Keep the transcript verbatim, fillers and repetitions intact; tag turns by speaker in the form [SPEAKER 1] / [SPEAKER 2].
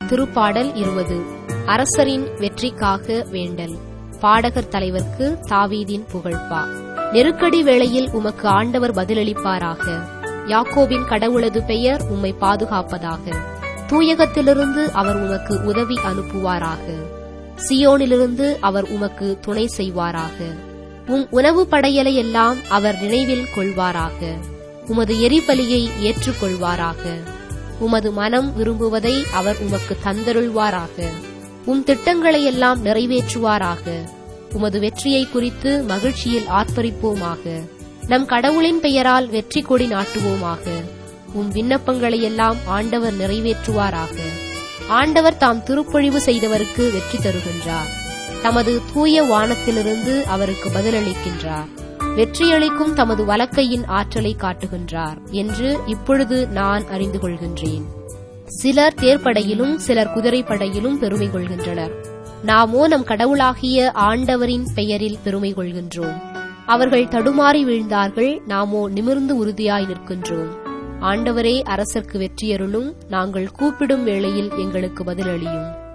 [SPEAKER 1] திருப்பாடல் இருபது. அரசரின் வெற்றிக்காக வேண்டல். பாடகர் தலைவர்க்கு தாவீதின் புகழ்பா. நெருக்கடி வேளையில் உமக்கு ஆண்டவர் பதிலளிப்பாராக. யாக்கோபின் கடவுளது பெயர் உம்மை பாதுகாப்பதாக. தூயகத்திலிருந்து அவர் உமக்கு உதவி அனுப்புவாராக. சியோனிலிருந்து அவர் உமக்கு துணை செய்வாராக. உம் உணவு படையலை எல்லாம் அவர் நினைவில் கொள்வாராக. உமது எரிபலியை ஏற்றுக்கொள்வாராக. உமது மனம் விரும்புவதை அவர் உமக்கு தந்தருள்வாராக. உம் திட்டங்களை எல்லாம் நிறைவேற்றுவாராக. உமது வெற்றியை குறித்து மகிழ்ச்சியில் ஆர்ப்பரிப்போமாக. நம் கடவுளின் பெயரால் வெற்றி கொடி நாட்டுவோமாக. உம் விண்ணப்பங்களை எல்லாம் ஆண்டவர் நிறைவேற்றுவாராக. ஆண்டவர் தாம் திருப்பொழிவு செய்தவருக்கு வெற்றி தருகின்றார். தமது தூய வானத்திலிருந்து அவருக்கு பதிலளிக்கின்றார். வெற்றியளிக்கும் தமது வலக்கையின் ஆற்றலை காட்டுகின்றார் என்று இப்பொழுது நான் அறிந்து கொள்கின்றேன். சிலர் தேர்ப்படையிலும் சிலர் குதிரைப்படையிலும் பெருமை கொள்கின்றனர். நாமோ நம் கடவுளாகிய ஆண்டவரின் பெயரில் பெருமை கொள்கின்றோம். அவர்கள் தடுமாறி வீழ்ந்தார்கள், நாமோ நிமிர்ந்து உறுதியாய் நிற்கின்றோம். ஆண்டவரே அரசர்க்கு வெற்றியருளும். நாங்கள் கூப்பிடும் வேளையில் எங்களுக்கு பதிலளியும்.